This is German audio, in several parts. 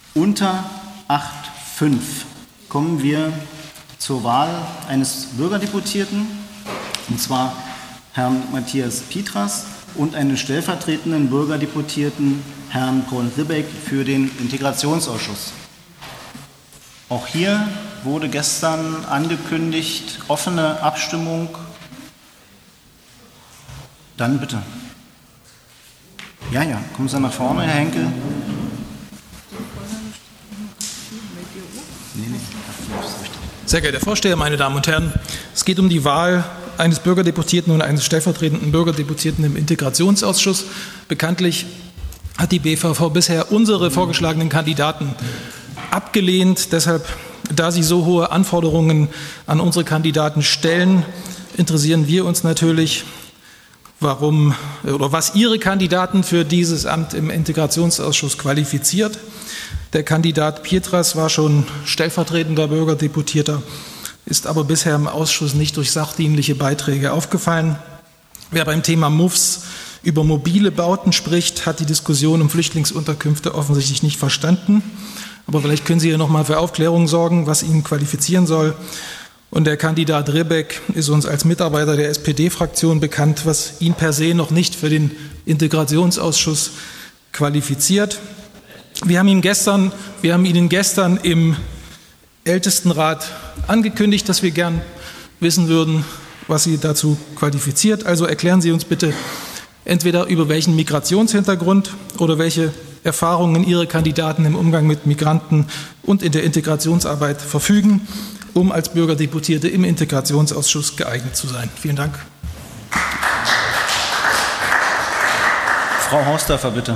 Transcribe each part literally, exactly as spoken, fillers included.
Unter acht Komma fünf kommen wir zur Wahl eines Bürgerdeputierten, und zwar Herrn Matthias Pietras und einen stellvertretenden Bürgerdeputierten, Herrn Paul Ribbeck, für den Integrationsausschuss. Auch hier wurde gestern angekündigt, offene Abstimmung. Dann bitte. Ja, ja, kommen Sie nach vorne, Herr Henkel. Sehr geehrter Herr Vorsteher, meine Damen und Herren, es geht um die Wahl eines Bürgerdeputierten und eines stellvertretenden Bürgerdeputierten im Integrationsausschuss. Bekanntlich hat die B V V bisher unsere vorgeschlagenen Kandidaten abgelehnt. Deshalb, da sie so hohe Anforderungen an unsere Kandidaten stellen, interessieren wir uns natürlich, warum oder was Ihre Kandidaten für dieses Amt im Integrationsausschuss qualifiziert. Der Kandidat Pietras war schon stellvertretender Bürgerdeputierter, ist aber bisher im Ausschuss nicht durch sachdienliche Beiträge aufgefallen. Wer beim Thema M U Fs über mobile Bauten spricht, hat die Diskussion um Flüchtlingsunterkünfte offensichtlich nicht verstanden. Aber vielleicht können Sie hier noch mal für Aufklärung sorgen, was ihn qualifizieren soll. Und der Kandidat Ribbeck ist uns als Mitarbeiter der S P D-Fraktion bekannt, was ihn per se noch nicht für den Integrationsausschuss qualifiziert. Wir haben ihn gestern, wir haben Ihnen gestern im Ältestenrat angekündigt, dass wir gern wissen würden, was Sie dazu qualifiziert. Also erklären Sie uns bitte entweder über welchen Migrationshintergrund oder welche Erfahrungen Ihre Kandidaten im Umgang mit Migranten und in der Integrationsarbeit verfügen, um als Bürgerdeputierte im Integrationsausschuss geeignet zu sein. Vielen Dank. Frau Hausdorfer, bitte.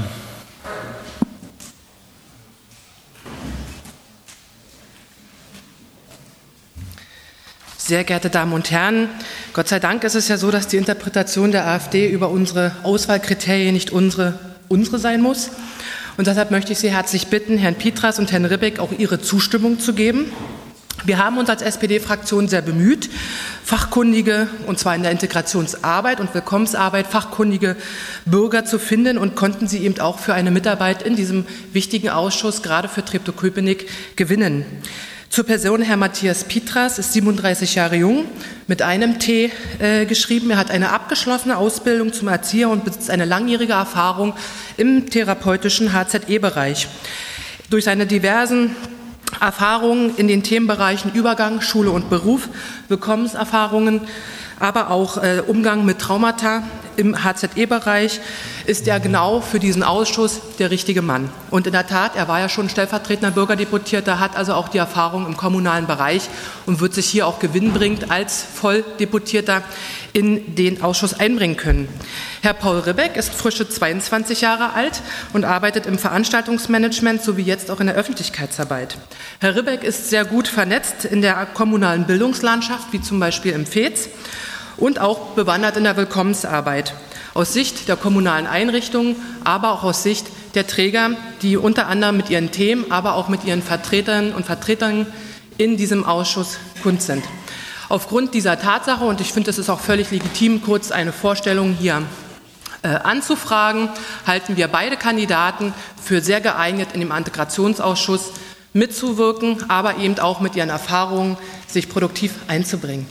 Sehr geehrte Damen und Herren, Gott sei Dank ist es ja so, dass die Interpretation der AfD über unsere Auswahlkriterien nicht unsere, unsere sein muss. Und deshalb möchte ich Sie herzlich bitten, Herrn Pietras und Herrn Ribbeck auch Ihre Zustimmung zu geben. Wir haben uns als S P D-Fraktion sehr bemüht, fachkundige, und zwar in der Integrationsarbeit und Willkommensarbeit, fachkundige Bürger zu finden und konnten sie eben auch für eine Mitarbeit in diesem wichtigen Ausschuss, gerade für Treptow-Köpenick, gewinnen. Zur Person: Herr Matthias Pietras ist siebenunddreißig Jahre jung, mit einem T äh, geschrieben. Er hat eine abgeschlossene Ausbildung zum Erzieher und besitzt eine langjährige Erfahrung im therapeutischen H Z E-Bereich. Durch seine diversen Erfahrungen in den Themenbereichen Übergang, Schule und Beruf, Willkommenserfahrungen, aber auch äh, Umgang mit Traumata im H Z E-Bereich ist er genau für diesen Ausschuss der richtige Mann. Und in der Tat, er war ja schon stellvertretender Bürgerdeputierter, hat also auch die Erfahrung im kommunalen Bereich und wird sich hier auch gewinnbringend als Volldeputierter in den Ausschuss einbringen können. Herr Paul Ribbeck ist frische zweiundzwanzig Jahre alt und arbeitet im Veranstaltungsmanagement sowie jetzt auch in der Öffentlichkeitsarbeit. Herr Ribbeck ist sehr gut vernetzt in der kommunalen Bildungslandschaft, wie zum Beispiel im F E Z, und auch bewandert in der Willkommensarbeit. Aus Sicht der kommunalen Einrichtungen, aber auch aus Sicht der Träger, die unter anderem mit ihren Themen, aber auch mit ihren Vertretern und Vertretern in diesem Ausschuss kund sind. Aufgrund dieser Tatsache, und ich finde, es ist auch völlig legitim, kurz eine Vorstellung hier äh, anzufragen, halten wir beide Kandidaten für sehr geeignet, in dem Integrationsausschuss mitzuwirken, aber eben auch mit ihren Erfahrungen sich produktiv einzubringen.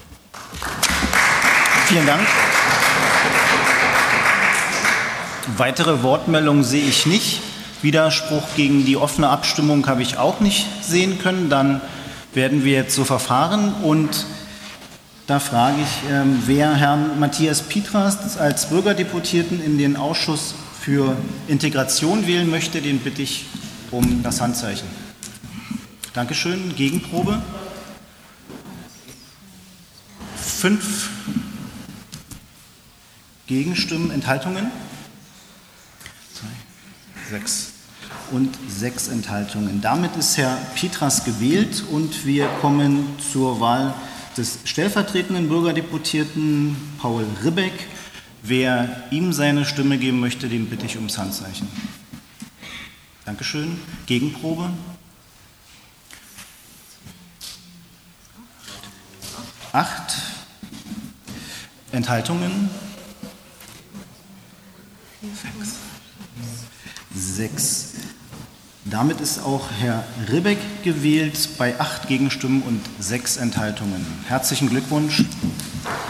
Vielen Dank. Weitere Wortmeldungen sehe ich nicht. Widerspruch gegen die offene Abstimmung habe ich auch nicht sehen können. Dann werden wir jetzt so verfahren. Und da frage ich, äh, wer Herrn Matthias Pietras als Bürgerdeputierten in den Ausschuss für Integration wählen möchte, den bitte ich um das Handzeichen. Dankeschön. Gegenprobe. Fünf Gegenstimmen, Enthaltungen? Zwei, sechs und sechs Enthaltungen. Damit ist Herr Pietras gewählt und wir kommen zur Wahl des stellvertretenden Bürgerdeputierten Paul Ribbeck. Wer ihm seine Stimme geben möchte, den bitte ich ums Handzeichen. Dankeschön. Gegenprobe? Acht Enthaltungen? Sechs. Sechs. Damit ist auch Herr Ribbeck gewählt bei acht Gegenstimmen und sechs Enthaltungen. Herzlichen Glückwunsch.